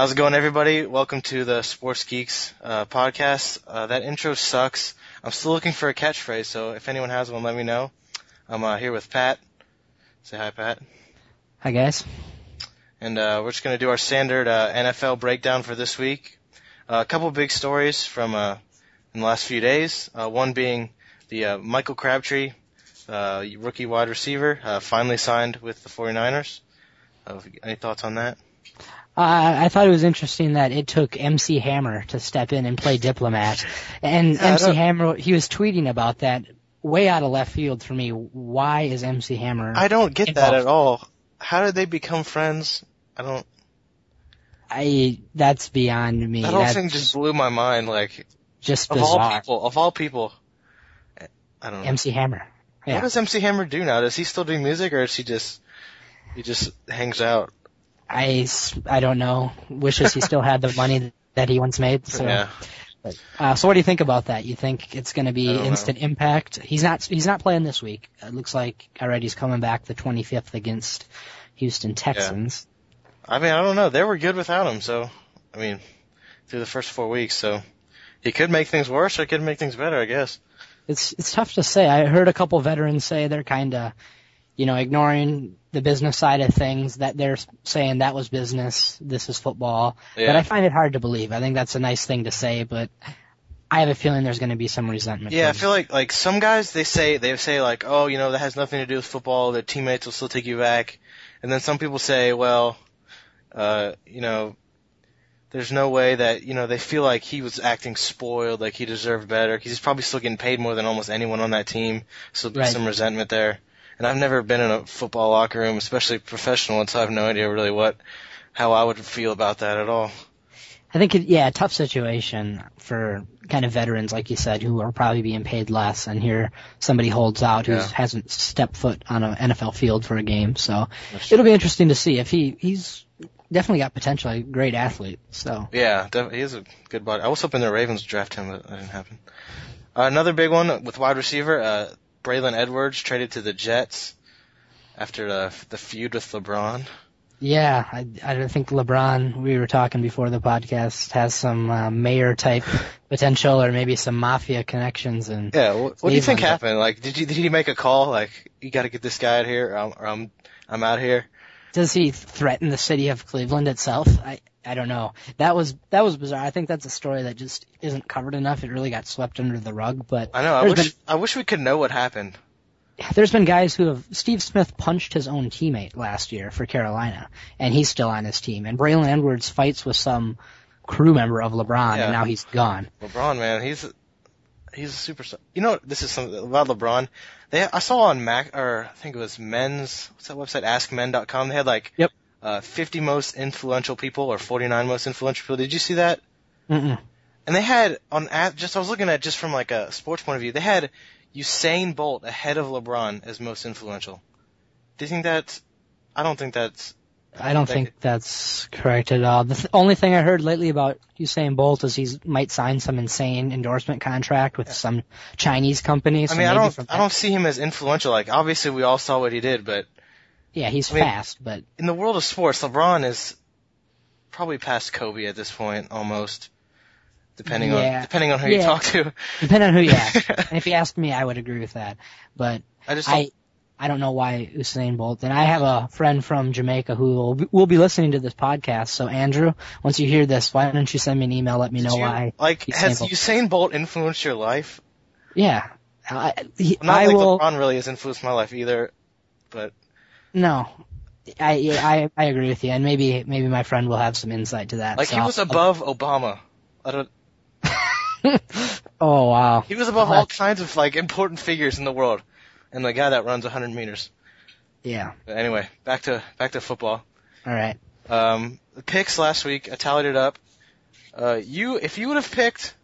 How's it going, everybody? Welcome to the Sports Geeks podcast. That intro sucks. I'm still looking for a catchphrase, so if anyone has one, let me know. I'm here with Pat. Say hi, Pat. Hi, guys. And we're just going to do our standard NFL breakdown for this week. A couple big stories from in the last few days. One being the Michael Crabtree, rookie wide receiver, finally signed with the 49ers. Any thoughts on that? I thought it was interesting that it took MC Hammer to step in and play diplomat. And MC Hammer, he was tweeting about that way out of left field for me. Why is MC Hammer I don't get involved? that at all. How did they become friends? That's beyond me. That whole thing just blew my mind. Like, just bizarre. Of all people, I don't know. MC Hammer. Yeah. What does MC Hammer do now? Does he still do music, or is he just hangs out? I don't know. Wishes he still had the money that he once made. So. Yeah. So what do you think about that? You think it's going to be instant know. impact? He's not playing this week. It looks like already he's coming back the 25th against Houston Texans. Yeah. I mean, I don't know. They were good without him, so, I mean, through the first 4 weeks, so he could make things worse or he could make things better, I guess. It's tough to say. I heard a couple veterans say they're kind of, ignoring the business side of things, that they're saying that was business, this is football. Yeah. But I find it hard to believe. I think that's a nice thing to say, but I have a feeling there's going to be some resentment. Yeah, I feel like some guys, they say like, oh, that has nothing to do with football, their teammates will still take you back. And then some people say, well, there's no way that, they feel like he was acting spoiled, like he deserved better, because he's probably still getting paid more than almost anyone on that team, so there'll be some resentment there. And I've never been in a football locker room, especially professional one, so I have no idea really how I would feel about that at all. I think, a tough situation for kind of veterans, like you said, who are probably being paid less, and here somebody holds out who hasn't stepped foot on an NFL field for a game. So it'll be interesting to see if he's definitely got potential, a great athlete. So yeah, he is a good body. I was hoping the Ravens would draft him, but that didn't happen. Another big one with wide receiver, Braylon Edwards traded to the Jets after the feud with LeBron. Yeah, I think LeBron, we were talking before the podcast, has some mayor-type potential or maybe some mafia connections. And yeah, what do you think happened? Like, did he make a call, like, you got to get this guy out here, or I'm out here? Does he threaten the city of Cleveland itself? I don't know. That was bizarre. I think that's a story that just isn't covered enough. It really got swept under the rug. But I know. I wish we could know what happened. There's been guys who have. Steve Smith punched his own teammate last year for Carolina, and he's still on his team. And Braylon Edwards fights with some crew member of LeBron, and now he's gone. LeBron, man, he's a superstar. This is something about LeBron. I saw on I think it was Men's. What's that website? AskMen.com. They had 50 most influential people or 49 most influential people. Did you see that? Mm-mm. And they had I was looking at just from like a sports point of view. They had Usain Bolt ahead of LeBron as most influential. Do you think that's? I don't think that's. I don't think that's correct at all. The only thing I heard lately about Usain Bolt is he might sign some insane endorsement contract with some Chinese company. So I don't see him as influential. Like, obviously we all saw what he did, but yeah, he's fast. But in the world of sports, LeBron is probably past Kobe at this point, almost. Depending on who you talk to. Depending on who you ask. And if you asked me, I would agree with that. But I don't know why Usain Bolt. And I have a friend from Jamaica who will be listening to this podcast. So Andrew, once you hear this, why don't you send me an email? Let me know why. Has Usain Bolt influenced your life? Yeah. LeBron really has influenced my life either, but. No. I agree with you. And maybe my friend will have some insight to that. Like, he was above Obama. Oh, wow. He was above all kinds of, important figures in the world. And the guy that runs 100 meters. Yeah. But anyway, back to football. All right. The picks last week, I tallied it up. If you would have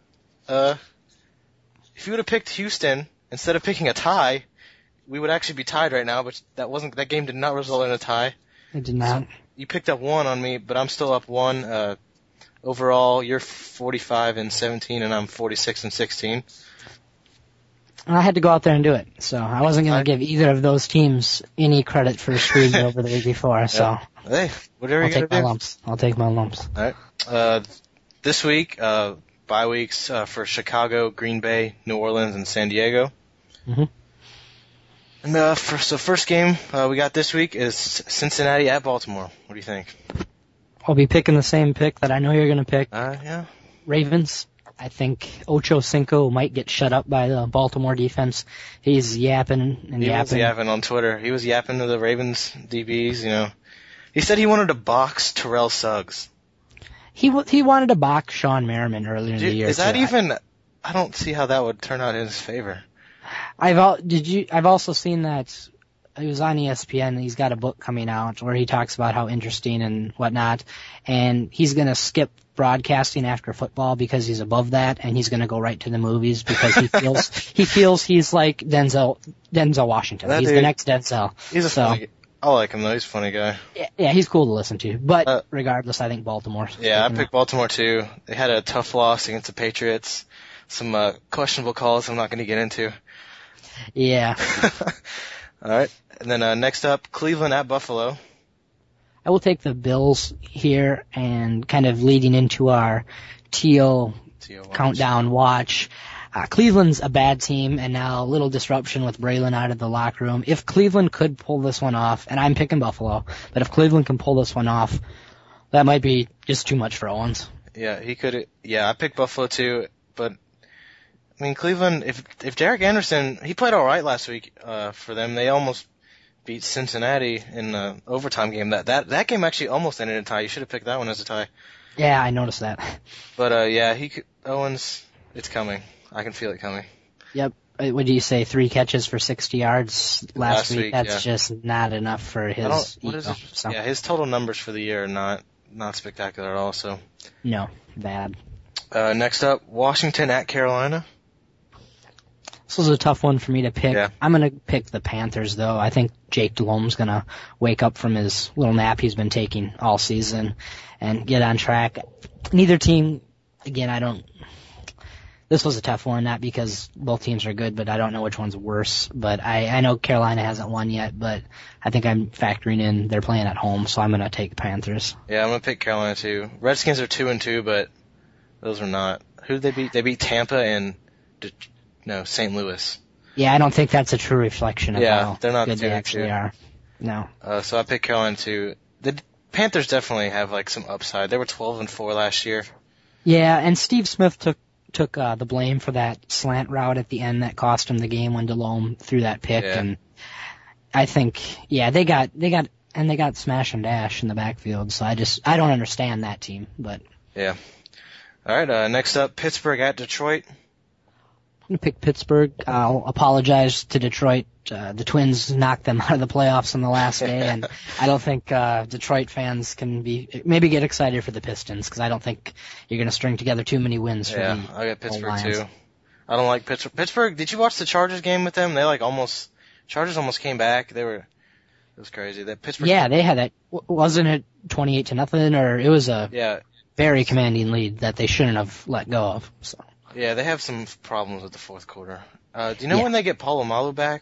picked Houston instead of picking a tie, we would actually be tied right now, but that game did not result in a tie. It did not. So you picked up 1 on me, but I'm still up 1. Overall, you're 45-17, and I'm 46-16. I had to go out there and do it, so I wasn't going to give either of those teams any credit for screwing me over the week before. So hey, whatever you gotta do. I'll take my lumps. All right. This week, bye weeks for Chicago, Green Bay, New Orleans, and San Diego. Mm-hmm. And first game we got this week is Cincinnati at Baltimore. What do you think? I'll be picking the same pick that I know you're going to pick. Yeah. Ravens. I think Ocho Cinco might get shut up by the Baltimore defense. He's yapping and yapping. He was yapping on Twitter. He was yapping to the Ravens DBs, you know. He said he wanted to box Terrell Suggs. He wanted to box Sean Merriman earlier in the year. Is that even... I don't see how that would turn out in his favor. I've also seen that he was on ESPN. He's got a book coming out where he talks about how interesting and whatnot, and he's going to skip broadcasting after football because he's above that, and he's going to go right to the movies because he feels he's like Denzel Washington. He's the next Denzel. He's funny. I like him though. He's a funny guy. Yeah, he's cool to listen to. But regardless, I think Baltimore. Yeah, I picked Baltimore too. They had a tough loss against the Patriots. Some questionable calls I'm not going to get into. Yeah. All right. And then next up, Cleveland at Buffalo. I will take the Bills here, and kind of leading into our Teal countdown watch. Cleveland's a bad team, and now a little disruption with Braylon out of the locker room. If Cleveland could pull this one off, and I'm picking Buffalo, but if Cleveland can pull this one off, that might be just too much for Owens. Yeah, he could. Yeah, I picked Buffalo too, but I mean Cleveland. If Derek Anderson, he played all right last week for them. They almost beat Cincinnati in the overtime game. That game actually almost ended in a tie. You should have picked that one as a tie. Yeah, I noticed that. But yeah, Owens, it's coming. I can feel it coming. Yep. What do you say? 3 catches for 60 yards last week? That's just not enough for his ego. So. Yeah, his total numbers for the year are not spectacular at all. So. No, bad. Next up, Washington at Carolina. This was a tough one for me to pick. Yeah. I'm going to pick the Panthers, though. I think Jake Delhomme's going to wake up from his little nap he's been taking all season and get on track. Neither team, again, this was a tough one, not because both teams are good, but I don't know which one's worse. But I know Carolina hasn't won yet, but I think I'm factoring in they're playing at home, so I'm going to take the Panthers. Yeah, I'm going to pick Carolina, too. Redskins are 2-2, but those are not. Who did they beat? They beat Tampa and St. Louis. Yeah, I don't think that's a true reflection of how they're not good they actually are. No. So I picked Carolina, too. The Panthers definitely have, some upside. They were 12-4 last year. Yeah, and Steve Smith took the blame for that slant route at the end that cost him the game when Delhomme threw that pick, and I think they got smash and dash in the backfield. So I don't understand that team, but yeah. All right, next up, Pittsburgh at Detroit. I'm gonna pick Pittsburgh. I'll apologize to Detroit. The Twins knocked them out of the playoffs on the last day, and I don't think Detroit fans can maybe get excited for the Pistons, because I don't think you're going to string together too many wins for the I got Pittsburgh too. I don't like Pittsburgh. Pittsburgh, did you watch the Chargers game with them? They Chargers almost came back. It was crazy. That Pittsburgh. Yeah, they had that. Wasn't it 28-0, or it was a very commanding lead that they shouldn't have let go of. So. Yeah, they have some problems with the fourth quarter. Do you know when they get Polamalu back?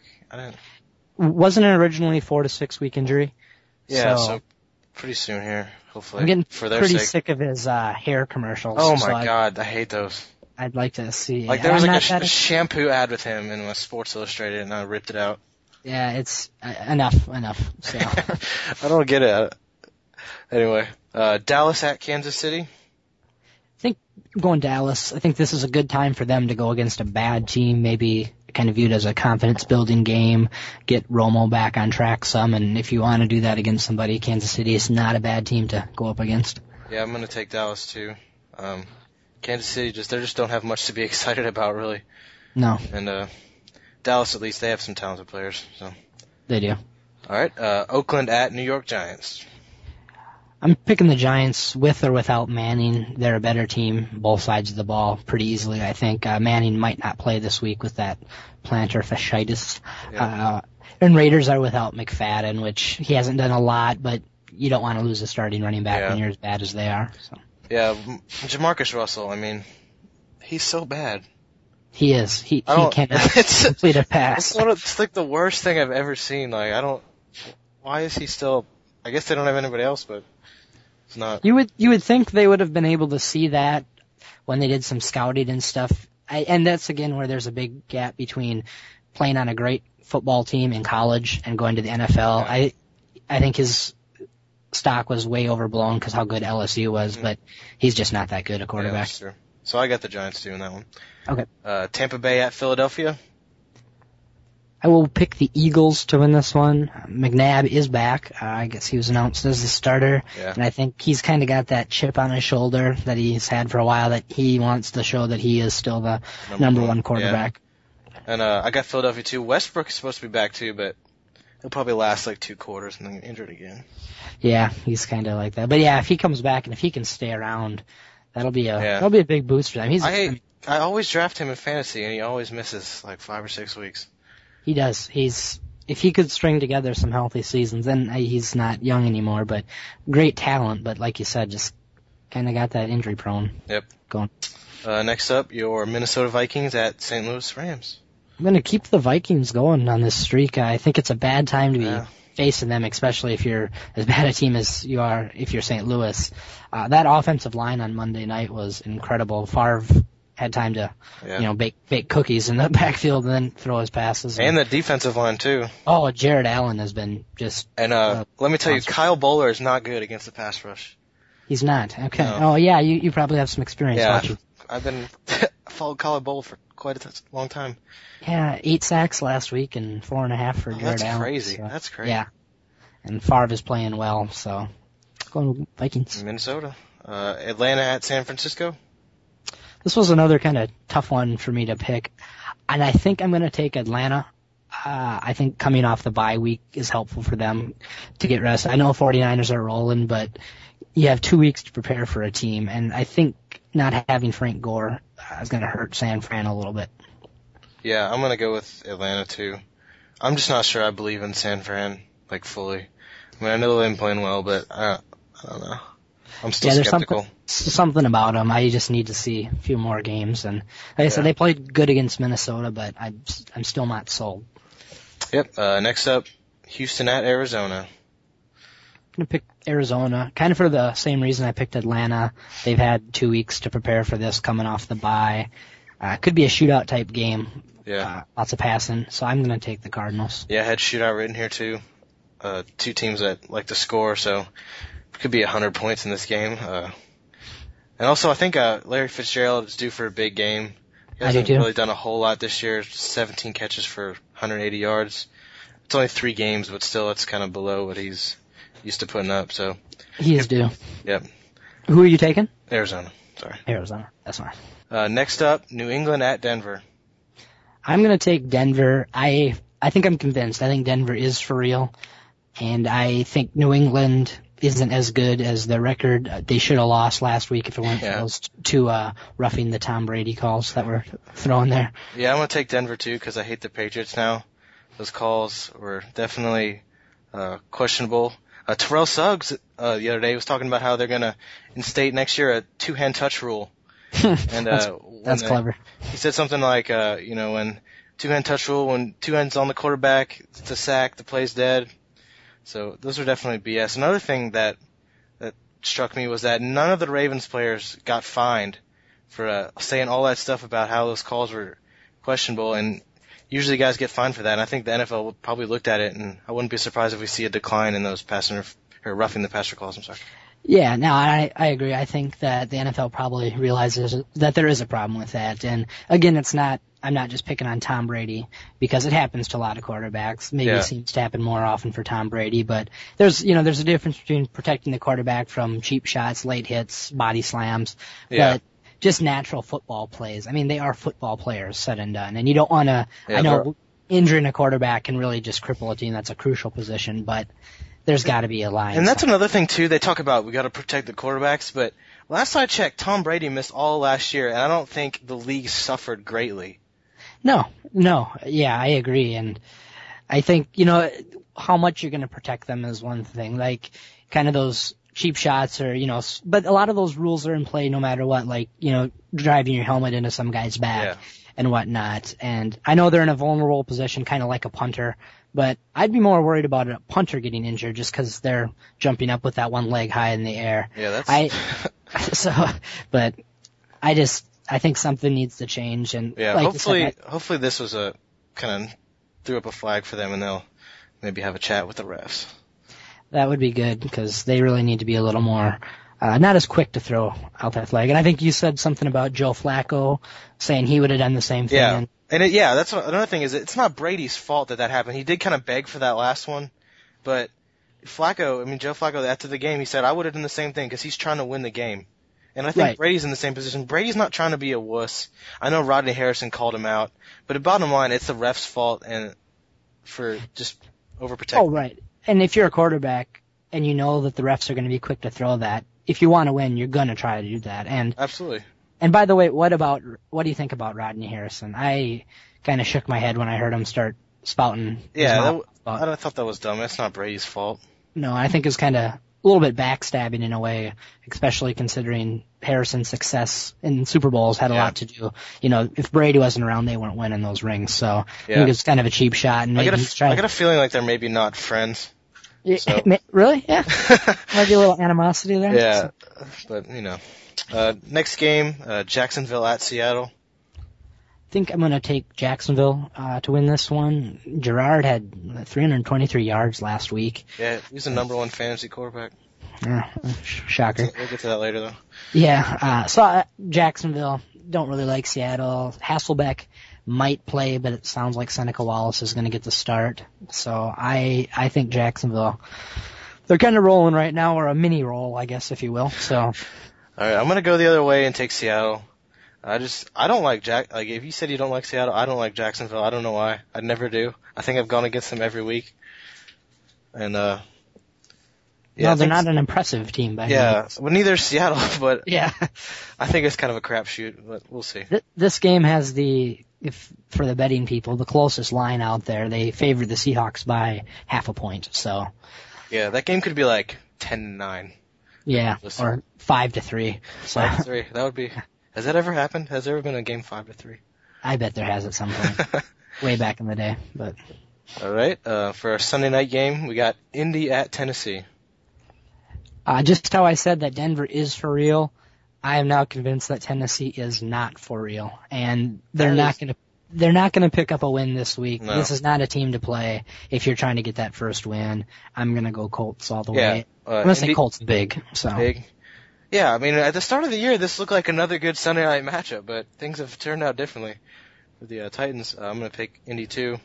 Wasn't it originally 4 to 6 week injury? Yeah, so pretty soon here, hopefully. I'm getting for their pretty sake. Sick of his hair commercials. Oh my god, I hate those. I'd like to see. There was a shampoo ad with him in Sports Illustrated, and I ripped it out. Yeah, it's enough. So I don't get it. Anyway, Dallas at Kansas City. I think I'm going Dallas. I think this is a good time for them to go against a bad team, maybe kind of viewed as a confidence-building game, get Romo back on track some, and if you want to do that against somebody, Kansas City is not a bad team to go up against. Yeah, I'm going to take Dallas too. Kansas City they just don't have much to be excited about, really. No. And Dallas, at least, they have some talented players. So they do. All right, Oakland at New York Giants. I'm picking the Giants with or without Manning. They're a better team, both sides of the ball, pretty easily, I think. Manning might not play this week with that plantar fasciitis. Yeah. And Raiders are without McFadden, which he hasn't done a lot, but you don't want to lose a starting running back when you're as bad as they are. So. Yeah, Jamarcus Russell, he's so bad. He is. He cannot complete a pass. It's like the worst thing I've ever seen. Like, why is he still, I guess they don't have anybody else, but it's not. You would think they would have been able to see that when they did some scouting and stuff. And that's again where there's a big gap between playing on a great football team in college and going to the NFL. Yeah. I think his stock was way overblown because how good LSU was, but he's just not that good a quarterback. Yeah, so I got the Giants too in that one. Okay. Tampa Bay at Philadelphia. I will pick the Eagles to win this one. McNabb is back. I guess he was announced as the starter. Yeah. And I think he's kind of got that chip on his shoulder that he's had for a while, that he wants to show that he is still the number one quarterback. Yeah. And I got Philadelphia too. Westbrook is supposed to be back too, but he'll probably last like 2 quarters and then get injured again. Yeah, he's kind of like that. But yeah, if he comes back and if he can stay around, that'll be a big boost for them. I always draft him in fantasy and he always misses like 5 or 6 weeks. He does. If he could string together some healthy seasons, then he's not young anymore, but great talent. But like you said, just kind of got that injury prone. Yep. Going. Next up, your Minnesota Vikings at St. Louis Rams. I'm going to keep the Vikings going on this streak. I think it's a bad time to be facing them, especially if you're as bad a team as you are if you're St. Louis. That offensive line on Monday night was incredible. Favre had time to, bake cookies in the backfield and then throw his passes. And the defensive line too. Oh, Jared Allen has been just. And let me tell you, Kyle Bowler is not good against the pass rush. He's not. Okay. No. Oh yeah, you probably have some experience watching. I've been followed Kyle Bowler for quite a long time. Yeah, 8 sacks last week and 4.5 for Jared Allen. That's crazy. So, that's crazy. Yeah. And Favre is playing well, so going with Vikings. Minnesota. Atlanta at San Francisco. This was another kind of tough one for me to pick, and I think I'm going to take Atlanta. I think coming off the bye week is helpful for them to get rest. I know 49ers are rolling, but you have 2 weeks to prepare for a team, and I think not having Frank Gore is going to hurt San Fran a little bit. Yeah, I'm going to go with Atlanta too. I'm just not sure I believe in San Fran, like, fully. I mean, I know they've been playing well, but I don't know. I'm still skeptical. Something about them. I just need to see a few more games. And like I said, they played good against Minnesota, but I'm still not sold. Yep. Next up, Houston at Arizona. I'm going to pick Arizona, kind of for the same reason I picked Atlanta. They've had 2 weeks to prepare for this coming off the bye. Could be a shootout type game. Yeah. Lots of passing. So I'm going to take the Cardinals. Yeah, I had shootout written here too. 2 teams that like to score, so it could be 100 points in this game. And also, I think Larry Fitzgerald is due for a big game. He hasn't really done a whole lot this year. 17 catches for 180 yards. It's only 3 games, but still, it's kind of below what he's used to putting up. So he is due. Yep. Who are you taking? Arizona. Sorry. Arizona. That's fine. Next up, New England at Denver. I'm going to take Denver. I think I'm convinced. I think Denver is for real. And I think New England isn't as good as their record. They should have lost last week if it weren't for those 2 roughing the Tom Brady calls that were thrown there. Yeah, I'm going to take Denver too because I hate the Patriots now. Those calls were definitely questionable. Terrell Suggs the other day was talking about how they're going to instate next year a 2-hand touch rule. And that's clever. He said something like, when 2-hand touch rule, when 2 hands on the quarterback, it's a sack, the play's dead. So those are definitely BS. Another thing that struck me was that none of the Ravens players got fined for saying all that stuff about how those calls were questionable, and usually guys get fined for that. And I think the NFL probably looked at it, and I wouldn't be surprised if we see a decline in those roughing the passer calls. I'm sorry. Yeah, no, I agree. I think that the NFL probably realizes that there is a problem with that. And again, I'm not just picking on Tom Brady because it happens to a lot of quarterbacks. Maybe it seems to happen more often for Tom Brady, but there's a difference between protecting the quarterback from cheap shots, late hits, body slams, but just natural football plays. I mean, they are football players said and done, and you don't want to, I know injuring a quarterback can really just cripple a team. That's a crucial position, but there's got to be a line. And that's another thing too. They talk about we got to protect the quarterbacks, but last I checked, Tom Brady missed all last year, and I don't think the league suffered greatly. No, yeah, I agree, and I think how much you're going to protect them is one thing. Like kind of those cheap shots, or but a lot of those rules are in play no matter what. Like driving your helmet into some guy's back. and whatnot. And I know they're in a vulnerable position, kind of like a punter, but I'd be more worried about a punter getting injured just because they're jumping up with that one leg high in the air. Yeah, that's... But I think something needs to change. And yeah, like hopefully this was a kind of threw up a flag for them and they'll maybe have a chat with the refs. That would be good because they really need to be a little more, not as quick to throw out that flag. And I think you said something about Joe Flacco saying he would have done the same thing. Yeah. That's another thing is it's not Brady's fault that happened. He did kind of beg for that last one, but Joe Flacco, after the game, he said, I would have done the same thing because he's trying to win the game. And I think Brady's in the same position. Brady's not trying to be a wuss. I know Rodney Harrison called him out, but the bottom line, it's the ref's fault and for just overprotecting. Oh, right. And if you're a quarterback and you know that the refs are going to be quick to throw that, if you want to win, you're going to try to do that. And absolutely. And by the way, what do you think about Rodney Harrison? I kind of shook my head when I heard him start spouting. Yeah, I thought that was dumb. That's not Brady's fault. No, I think it was kind of a little bit backstabbing in a way, especially considering Harrison's success in Super Bowls had a lot to do. You know, if Brady wasn't around, they weren't winning those rings. So I think it's kind of a cheap shot. And I got a feeling like they're maybe not friends. So. Really? Yeah. Might be a little animosity there. Yeah, but next game, Jacksonville at Seattle. I think I'm going to take Jacksonville to win this one. Gerard had 323 yards last week. Yeah, he's the number one fantasy quarterback. Shocker. We'll get to that later, though. Yeah, Jacksonville. Don't really like Seattle. Hasselbeck might play, but it sounds like Seneca Wallace is going to get the start. So I think Jacksonville, they're kind of rolling right now, or a mini roll, I guess, if you will. So. All right, I'm going to go the other way and take Seattle. I don't like if you said you don't like Seattle, I don't like Jacksonville. I don't know why. I never do. I think I've gone against them every week. And, no, they're not an impressive team by well, neither is Seattle, but yeah, I think it's kind of a crapshoot, but we'll see. This game has for the betting people, the closest line out there. They favored the Seahawks by half a point, so. Yeah, that game could be like 10-9. Yeah, or 5-3. So. 5-3, that would be. Has that ever happened? Has there ever been a game 5-3? I bet there has at some point. Way back in the day, but. All right, for our Sunday night game, we got Indy at Tennessee. Just how I said that Denver is for real, I am now convinced that Tennessee is not for real, and they're not going to pick up a win this week. No. This is not a team to play if you're trying to get that first win. I'm going to go Colts all the way. I'm going to say Colts big. So. Big. Yeah, I mean, at the start of the year, this looked like another good Sunday night matchup, but things have turned out differently. For the Titans, I'm going to pick Indy too.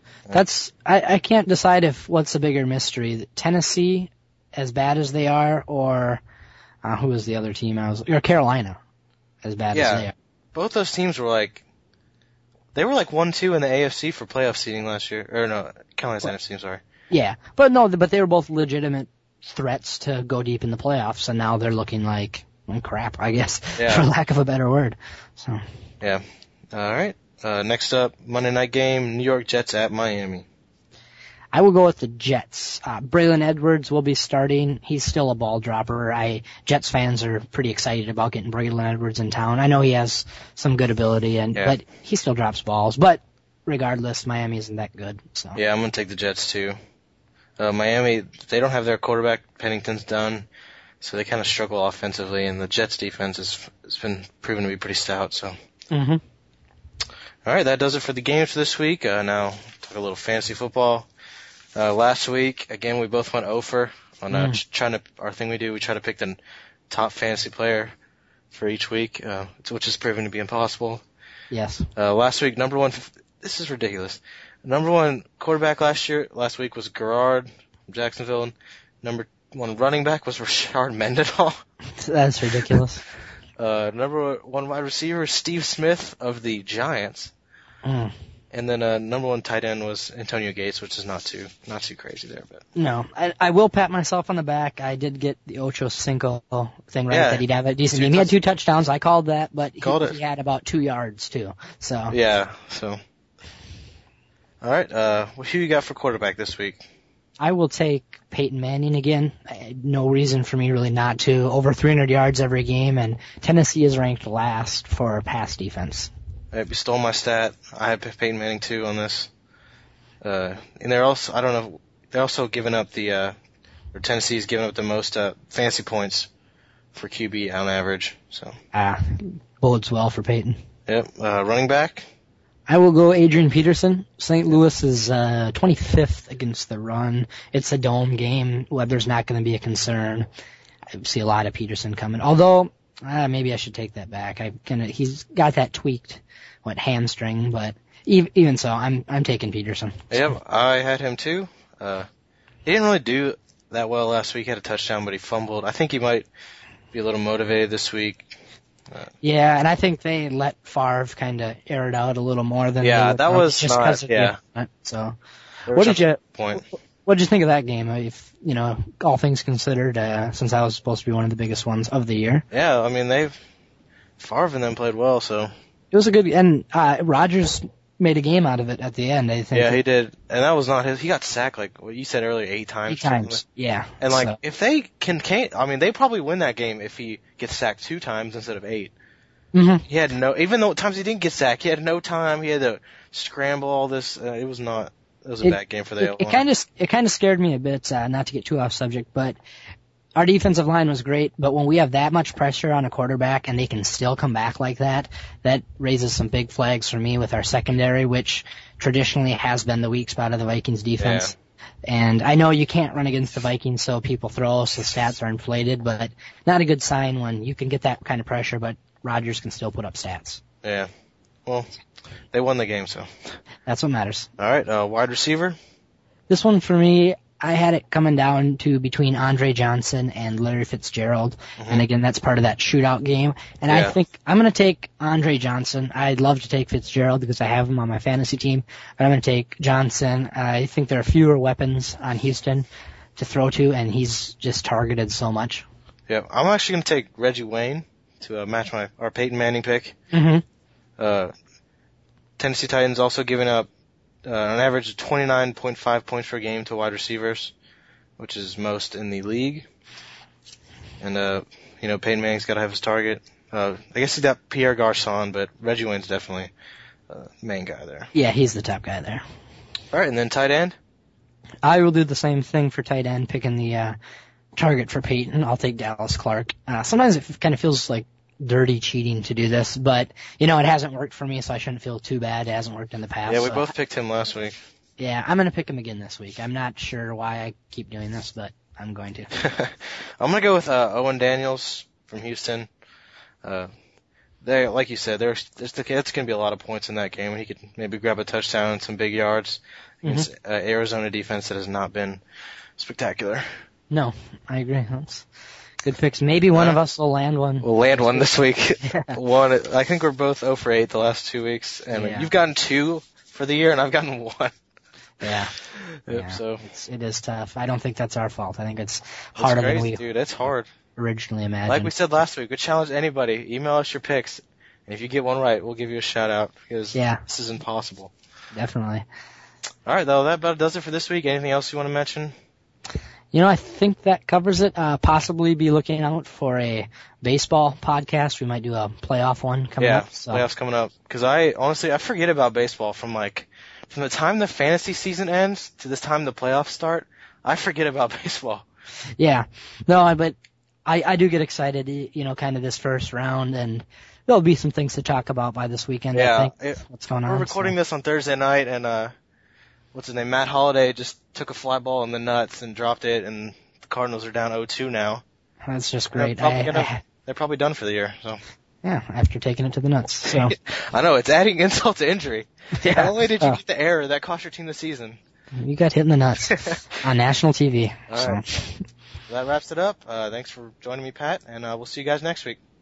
I can't decide what's a bigger mystery, Tennessee, as bad as they are, or who was the other team or Carolina, as bad as they are. Both those teams were they were 1-2 in the AFC for playoff seeding last year. Or no, Carolina's NFC, sorry. Yeah, but they were both legitimate threats to go deep in the playoffs, and now they're looking like crap, I guess, for lack of a better word. So. Yeah. All right. Next up, Monday night game, New York Jets at Miami. I will go with the Jets. Braylon Edwards will be starting. He's still a ball dropper. Jets fans are pretty excited about getting Braylon Edwards in town. I know he has some good ability, but he still drops balls. But regardless, Miami isn't that good. So. Yeah, I'm going to take the Jets too. Miami, they don't have their quarterback. Pennington's done, so they kind of struggle offensively, and the Jets defense has been proven to be pretty stout. So. Mm-hmm. All right, that does it for the games for this week. Now talk a little fantasy football. Last week, again, we both went over on our thing we do. We try to pick the top fantasy player for each week, which is proven to be impossible. Yes. Last week, number one, this is ridiculous. Number one quarterback last week was Gerard from Jacksonville. And number one running back was Rashard Mendenhall. That's ridiculous. Number one wide receiver, Steve Smith of the Giants. And then number one tight end was Antonio Gates, which is not too crazy there. But no, I will pat myself on the back. I did get the Ocho Cinco thing right, that he'd have a decent game. He had 2 touchdowns. I called that, but he had about 2 yards too. So yeah. So all right, who you got for quarterback this week? I will take Peyton Manning again. No reason for me really not to. Over 300 yards every game, and Tennessee is ranked last for pass defense. You stole my stat. I had Peyton Manning too on this. And they're also, I don't know, they're also giving up or Tennessee's giving up the most fantasy points for QB on average. So bodes well for Peyton. Yep. Running back. I will go Adrian Peterson. St. Louis is 25th against the run. It's a dome game. Weber's not going to be a concern. I see a lot of Peterson coming. Although maybe I should take that back. He's got that tweaked hamstring, but even so, I'm taking Peterson. Yep, I had him too. He didn't really do that well last week. He had a touchdown, but he fumbled. I think he might be a little motivated this week. Yeah, and I think they let Favre kind of air it out a little more than that was just not. Yeah. So, what did you think of that game? If all things considered, since that was supposed to be one of the biggest ones of the year. Yeah, I mean Favre and them played well, so it was a good. And Rodgers made a game out of it at the end. I think. Yeah, he did, and that was not his. He got sacked like what you said earlier, 8 times. 8 times. Yeah. And if they can't, I mean, they probably win that game if he gets sacked 2 times instead of 8. Mm-hmm. He had even though at times he didn't get sacked, he had no time. He had to scramble all this. It was a bad game for the O-line. It kind of scared me a bit, not to get too off subject, but our defensive line was great, but when we have that much pressure on a quarterback and they can still come back like that raises some big flags for me with our secondary, which traditionally has been the weak spot of the Vikings defense. Yeah. And I know you can't run against the Vikings, so people throw, so stats are inflated, but not a good sign when you can get that kind of pressure, but Rodgers can still put up stats. Yeah. Well, they won the game, so. That's what matters. All right, wide receiver? This one for me, I had it coming down to between Andre Johnson and Larry Fitzgerald. Mm-hmm. And again, that's part of that shootout game. And I think I'm going to take Andre Johnson. I'd love to take Fitzgerald because I have him on my fantasy team. But I'm going to take Johnson. I think there are fewer weapons on Houston to throw to, and he's just targeted so much. Yeah, I'm actually going to take Reggie Wayne to match our Peyton Manning pick. Mm-hmm. Tennessee Titans also giving up an average of 29.5 points per game to wide receivers, which is most in the league. And, Peyton Manning's got to have his target. I guess he's got Pierre Garçon, but Reggie Wayne's definitely the main guy there. Yeah, he's the top guy there. All right, and then tight end? I will do the same thing for tight end, picking the target for Peyton. I'll take Dallas Clark. Sometimes it kind of feels like dirty cheating to do this, but it hasn't worked for me, so I shouldn't feel too bad. It hasn't worked in the past. Yeah, we both picked him last week. Yeah, I'm going to pick him again this week. I'm not sure why I keep doing this, but I'm going to. I'm going to go with Owen Daniels from Houston. Like you said, it's going to be a lot of points in that game, and he could maybe grab a touchdown and some big yards against Arizona defense that has not been spectacular. No, I agree. That's good picks. Maybe one of us will land one. We'll land one this week. I think we're both 0 for 8 the last 2 weeks, and you've gotten 2 for the year, and I've gotten 1. Yeah. So it is tough. I don't think that's our fault. I think it's harder than we it's hard. Originally imagined. Like we said last week, we challenge anybody. Email us your picks, and if you get one right, we'll give you a shout out because this is impossible. Definitely. All right, though, that about does it for this week. Anything else you want to mention? I think that covers it. Possibly be looking out for a baseball podcast. We might do a playoff one coming up. Yeah, playoffs coming up. Because I forget about baseball from the time the fantasy season ends to this time the playoffs start. I forget about baseball. Yeah. No, but I do get excited, kind of this first round, and there'll be some things to talk about by this weekend. Yeah. I think. What's going on? We're recording this on Thursday night, and what's his name? Matt Holliday just took a fly ball in the nuts and dropped it, and the Cardinals are down 0-2 now. That's just great. They're probably done for the year. So. Yeah, after taking it to the nuts. So. I know, it's adding insult to injury. Yeah. Not only did you get the error, that cost your team the season. You got hit in the nuts on national TV. All right. That wraps it up. Thanks for joining me, Pat, and we'll see you guys next week.